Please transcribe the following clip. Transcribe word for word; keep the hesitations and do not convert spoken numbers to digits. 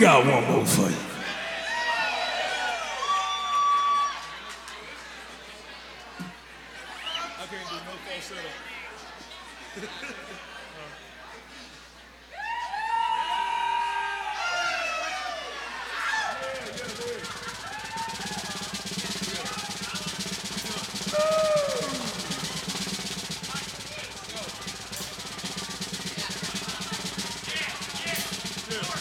got one more for you. I can't do no falsetto.